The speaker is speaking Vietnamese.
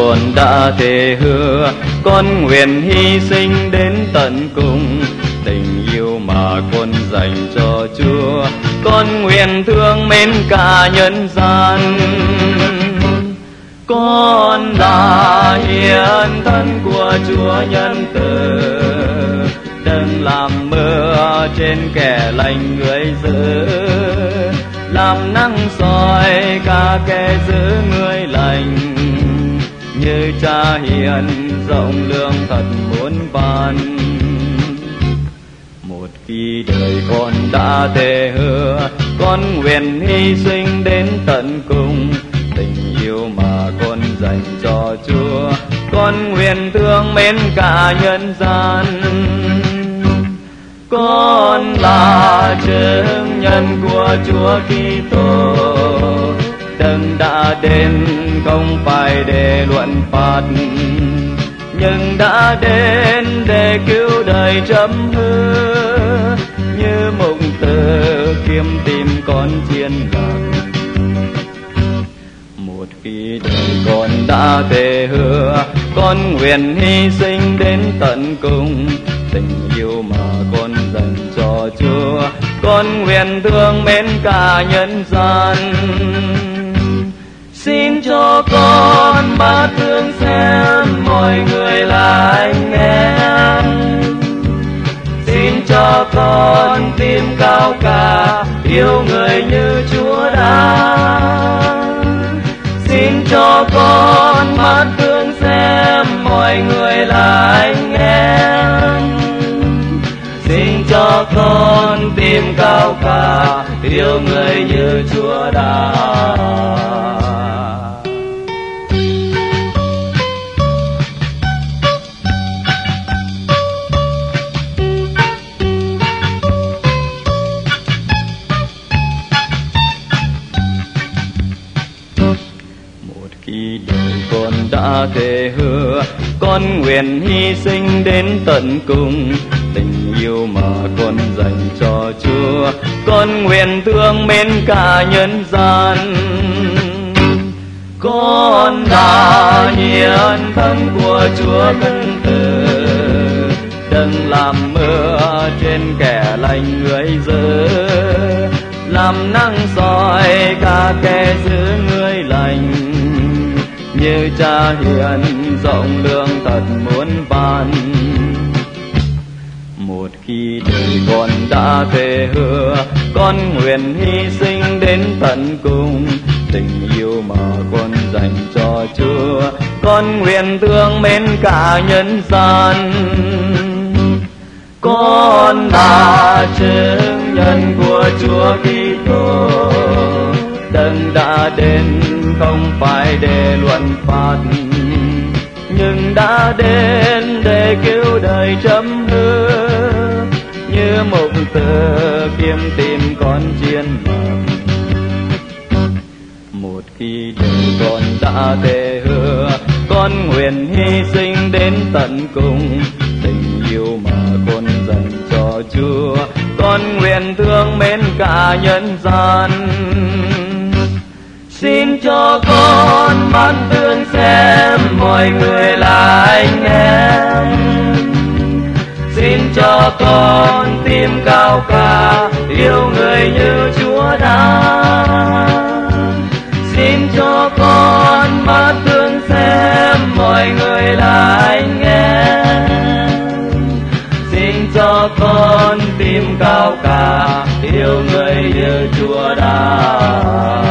con đã thề hứa, con nguyện hy sinh đến tận cùng. Tình yêu mà con dành cho Chúa, con nguyện thương mến cả nhân gian. Con là hiến thân của Chúa nhân từ, đừng làm mưa trên kẻ lành người dữ, làm nắng soi cả kẻ giữ người lành. Như Cha hiền rộng lượng thật muôn ban, một khi đời con đã thề hứa, con nguyện hy sinh đến tận cùng. Tình yêu mà con dành cho Chúa, con nguyện thương mến cả nhân gian. Con là chứng nhân của Chúa Kitô, Đấng đã đến không phải để luận phạt, nhưng đã đến để cứu đời chấm hư. Như mục tử kiếm tìm con chiên lạc, một khi đời con đã thề hứa, con nguyện hy sinh đến tận cùng. Tình yêu mà con dành cho Chúa, con nguyện thương mến cả nhân gian. Xin cho con bát thương xem mọi người là anh em, xin cho con tim cao cả yêu người như Chúa đã. Xin cho con bát thương xem mọi người là anh em, xin cho con tim cao cả yêu người như Chúa đã. Khi đời con đã thề hứa, con nguyện hy sinh đến tận cùng. Tình yêu mà con dành cho Chúa, con nguyện thương mến cả nhân gian. Con là hiến thân của Chúa Cần Từ, đừng làm mưa trên kẻ lành người dữ, làm nắng soi cả kẻ giữ người lành. Như Cha hiền rộng lượng thật muôn ban, một khi đời con đã thề hứa, con nguyện hy sinh đến tận cùng. Tình yêu mà con dành cho Chúa, con nguyện thương mến cả nhân gian. Con là chứng nhân của Chúa Kitô, Đấng đã đến không phải để luận phạt, nhưng đã đến để cứu đời chấm hư. Như mục tử kiếm tìm con chiên lạc, một khi đời con đã thề hứa, con nguyện hy sinh đến tận cùng. Tình yêu mà con dành cho Chúa, con nguyện thương mến cả nhân gian. Xin cho con bát tương xem mọi người là anh em, xin cho con tim cao cả yêu người như Chúa đã. Xin cho con bát tương xem mọi người là anh em, xin cho con tim cao cả yêu người như Chúa đã.